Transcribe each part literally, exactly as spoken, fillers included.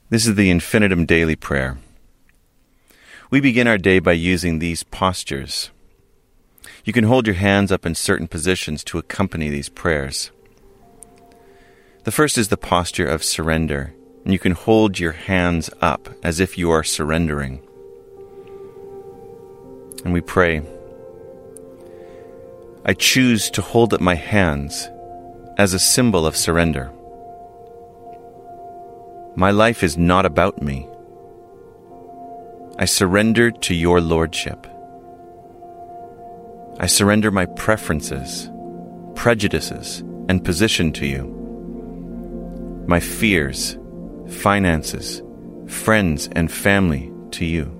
This is the Infinitum Daily Prayer. We begin our day by using these postures. You can hold your hands up in certain positions to accompany these prayers. The first is the posture of surrender, and you can hold your hands up as if you are surrendering. And we pray, I choose to hold up my hands as a symbol of surrender. My life is not about me. I surrender to your lordship. I surrender my preferences, prejudices, and position to you. My fears, finances, friends, and family to you.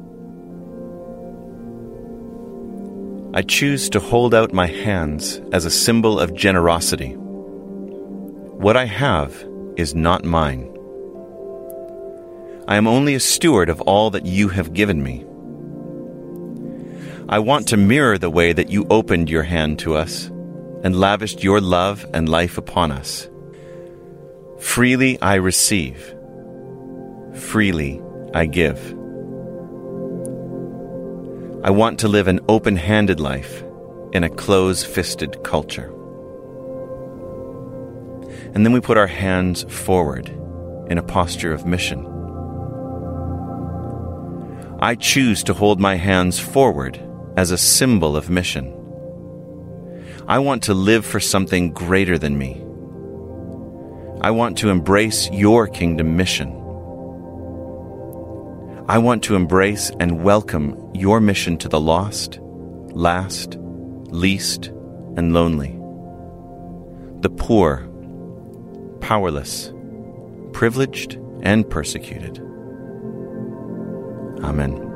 I choose to hold out my hands as a symbol of generosity. What I have is not mine. I am only a steward of all that you have given me. I want to mirror the way that you opened your hand to us and lavished your love and life upon us. Freely I receive. Freely I give. I want to live an open-handed life in a close-fisted culture. And then we put our hands forward in a posture of mission. I choose to hold my hands forward as a symbol of mission. I want to live for something greater than me. I want to embrace your kingdom mission. I want to embrace and welcome your mission to the lost, last, least, and lonely, the poor, powerless, privileged, and persecuted. Amen.